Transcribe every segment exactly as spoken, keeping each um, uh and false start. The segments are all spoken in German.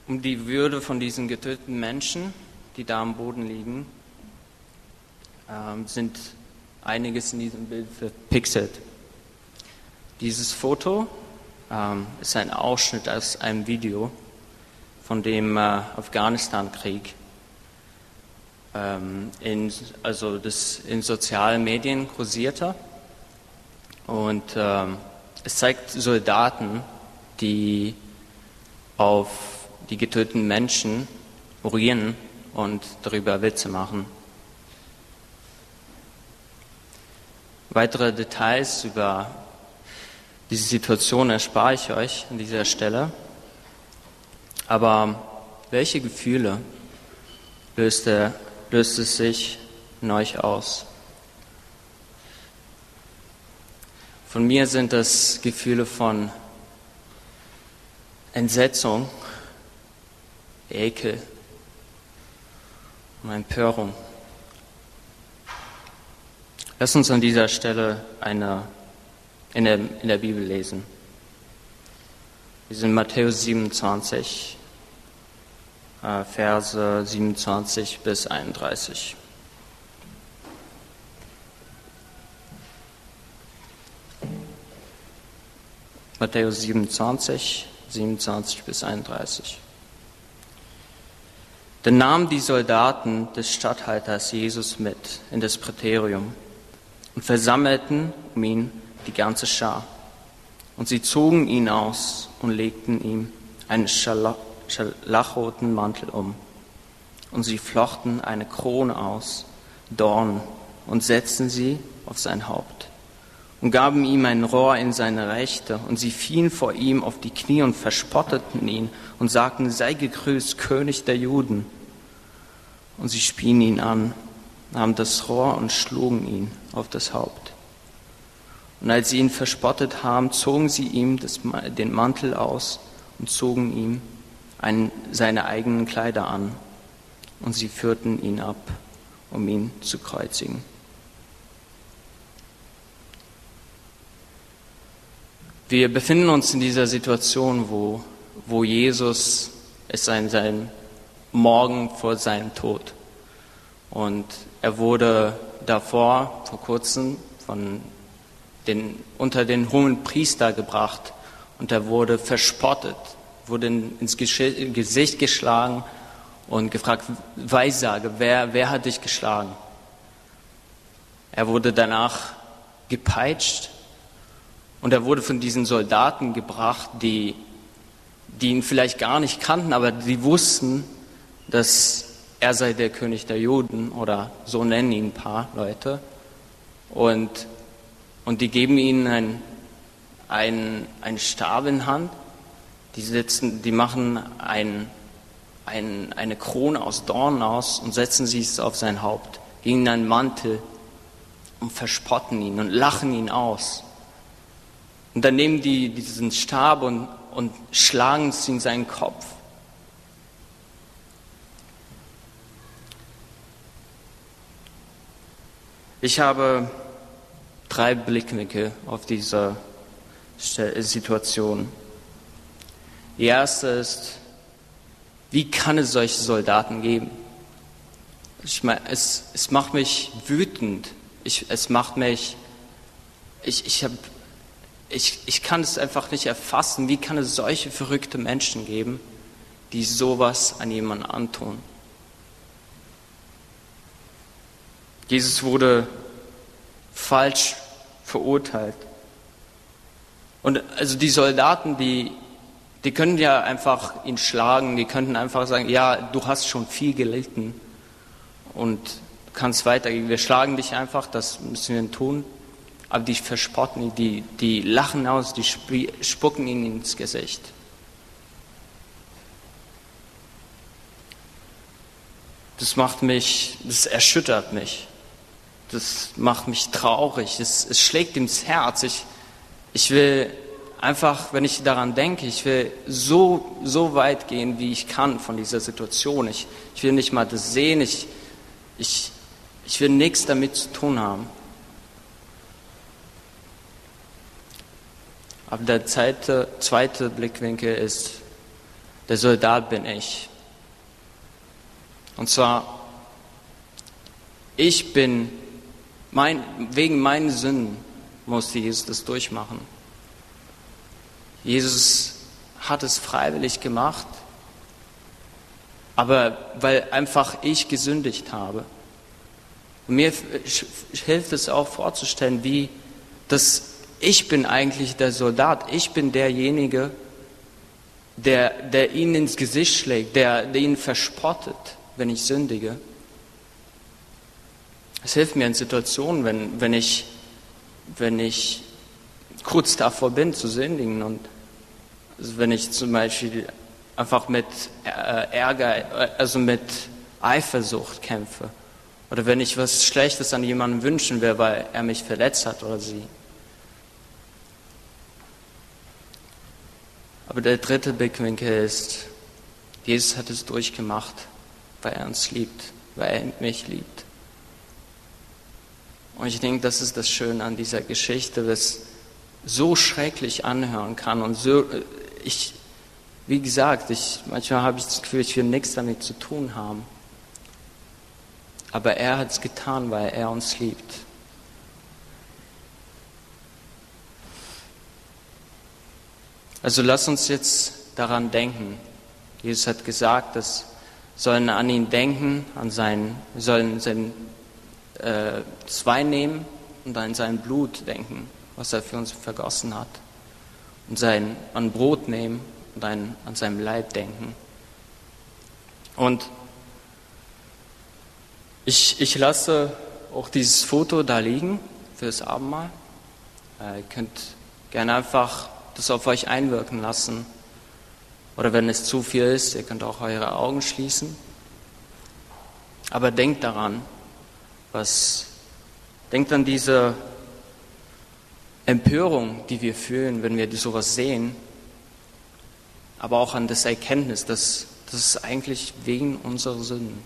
um die Würde von diesen getöteten Menschen, die da am Boden liegen, ähm, sind einiges in diesem Bild verpixelt. Dieses Foto ähm, ist ein Ausschnitt aus einem Video von dem äh, Afghanistan-Krieg. Ähm, in, also das in sozialen Medien kursierte. Und ähm, es zeigt Soldaten, die auf die getöteten Menschen urinieren und darüber Witze machen. Weitere Details über diese Situation erspare ich euch an dieser Stelle. Aber welche Gefühle löst, er, löst es sich in euch aus? Von mir sind das Gefühle von Entsetzung, Ekel und Empörung. Lass uns an dieser Stelle eine, in, der, in der Bibel lesen. Wir sind in Matthäus siebenundzwanzig, äh, Verse siebenundzwanzig bis einunddreißig. Matthäus siebenundzwanzig, siebenundzwanzig bis einunddreißig. Dann nahmen die Soldaten des Statthalters Jesus mit in das Prätorium und versammelten um ihn die ganze Schar. Und sie zogen ihn aus und legten ihm einen scharlachroten Mantel um. Und sie flochten eine Krone aus Dornen und setzten sie auf sein Haupt. Und gaben ihm ein Rohr in seine Rechte, und sie fielen vor ihm auf die Knie und verspotteten ihn und sagten, sei gegrüßt, König der Juden. Und sie spien ihn an, nahmen das Rohr und schlugen ihn auf das Haupt. Und als sie ihn verspottet haben, zogen sie ihm das, den Mantel aus und zogen ihm einen, seine eigenen Kleider an. Und sie führten ihn ab, um ihn zu kreuzigen. Wir befinden uns in dieser Situation, wo, wo Jesus ist in seinem Morgen vor seinem Tod. Und er wurde davor, vor kurzem, von den, unter den hohen Priester gebracht. Und er wurde verspottet, wurde ins Gesicht geschlagen und gefragt, Weissage, wer, wer hat dich geschlagen? Er wurde danach gepeitscht. Und er wurde von diesen Soldaten gebracht, die, die ihn vielleicht gar nicht kannten, aber die wussten, dass er sei der König der Juden, oder so nennen ihn ein paar Leute. Und, und die geben ihnen einen, einen, einen Stab in Hand, die, setzen, die machen ein, ein, eine Krone aus Dornen aus und setzen sie es auf sein Haupt, gegen einen Mantel und verspotten ihn und lachen ihn aus. Und dann nehmen die diesen Stab und, und schlagen es in seinen Kopf. Ich habe drei Blickwinkel auf diese Situation. Die erste ist, wie kann es solche Soldaten geben? Ich meine, es, es macht mich wütend. Ich, es macht mich, ich, ich habe Ich, ich kann es einfach nicht erfassen, wie kann es solche verrückte Menschen geben, die sowas an jemanden antun. Jesus wurde falsch verurteilt. Und also die Soldaten, die, die können ja einfach ihn schlagen, die könnten einfach sagen, ja, du hast schon viel gelitten und kannst weitergehen. Wir schlagen dich einfach, das müssen wir tun. Aber die verspotten ihn, die, die lachen aus, die spucken ihn ins Gesicht. Das macht mich, das erschüttert mich. Das macht mich traurig. Es, es schlägt ins Herz. Ich, ich will einfach, wenn ich daran denke, ich will so, so weit gehen, wie ich kann von dieser Situation. Ich, ich will nicht mal das sehen. Ich, ich, ich will nichts damit zu tun haben. Aber der zweite, zweite Blickwinkel ist, der Soldat bin ich. Und zwar, ich bin, mein, wegen meinen Sünden musste Jesus das durchmachen. Jesus hat es freiwillig gemacht, aber weil einfach ich gesündigt habe. Und mir hilft es auch vorzustellen, wie das ich bin eigentlich der Soldat, ich bin derjenige, der, der ihn ins Gesicht schlägt, der, der ihn verspottet, wenn ich sündige. Es hilft mir in Situationen, wenn, wenn, ich, wenn ich kurz davor bin zu sündigen und also wenn ich zum Beispiel einfach mit Ärger, also mit Eifersucht kämpfe oder wenn ich was Schlechtes an jemandem wünschen will, weil er mich verletzt hat oder sie. Aber der dritte Blickwinkel ist, Jesus hat es durchgemacht, weil er uns liebt, weil er mich liebt. Und ich denke, das ist das Schöne an dieser Geschichte, was so schrecklich anhören kann. Und so, ich, wie gesagt, ich, manchmal habe ich das Gefühl, ich will nichts damit zu tun haben. Aber er hat es getan, weil er uns liebt. Also lass uns jetzt daran denken. Jesus hat gesagt, dass wir sollen an ihn denken, an sein, wir sollen sein äh, das Wein nehmen und an sein Blut denken, was er für uns vergossen hat. Und sein, an Brot nehmen und ein, an seinem Leib denken. Und ich, ich lasse auch dieses Foto da liegen für das Abendmahl. Äh, ihr könnt gerne einfach das auf euch einwirken lassen. Oder wenn es zu viel ist, ihr könnt auch eure Augen schließen. Aber denkt daran, was, denkt an diese Empörung, die wir fühlen, wenn wir sowas sehen, aber auch an das Erkenntnis, dass das ist eigentlich wegen unserer Sünden.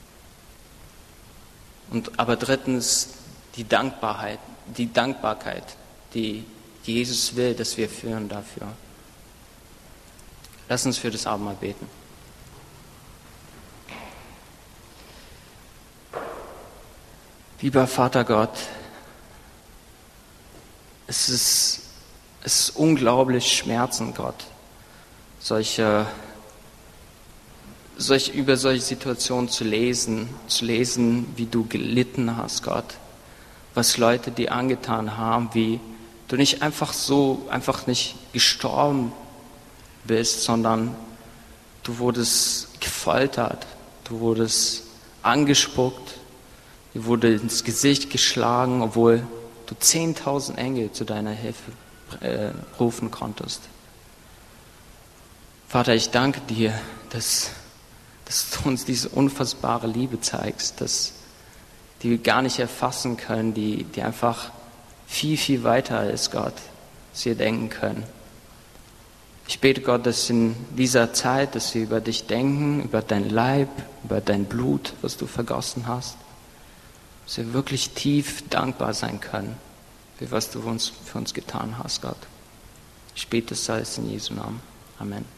Und aber drittens die Dankbarkeit, die Dankbarkeit, die Jesus will, dass wir führen dafür. Lass uns für das Abendmahl beten. Lieber Vater Gott, es ist, es ist unglaublich schmerzend, Gott, solche, solch, über solche Situationen zu lesen, zu lesen, wie du gelitten hast, Gott, was Leute dir angetan haben, wie du nicht einfach so, einfach nicht gestorben bist, sondern du wurdest gefoltert, du wurdest angespuckt, dir wurde ins Gesicht geschlagen, obwohl du zehntausend Engel zu deiner Hilfe äh, rufen konntest. Vater, ich danke dir, dass, dass du uns diese unfassbare Liebe zeigst, dass die wir gar nicht erfassen können, die, die einfach viel, viel weiter ist, Gott, als wir denken können. Ich bete, Gott, dass in dieser Zeit, dass wir über dich denken, über dein Leib, über dein Blut, was du vergossen hast, dass wir wirklich tief dankbar sein können, für was du uns, für uns getan hast, Gott. Ich bete es alles in Jesu Namen. Amen.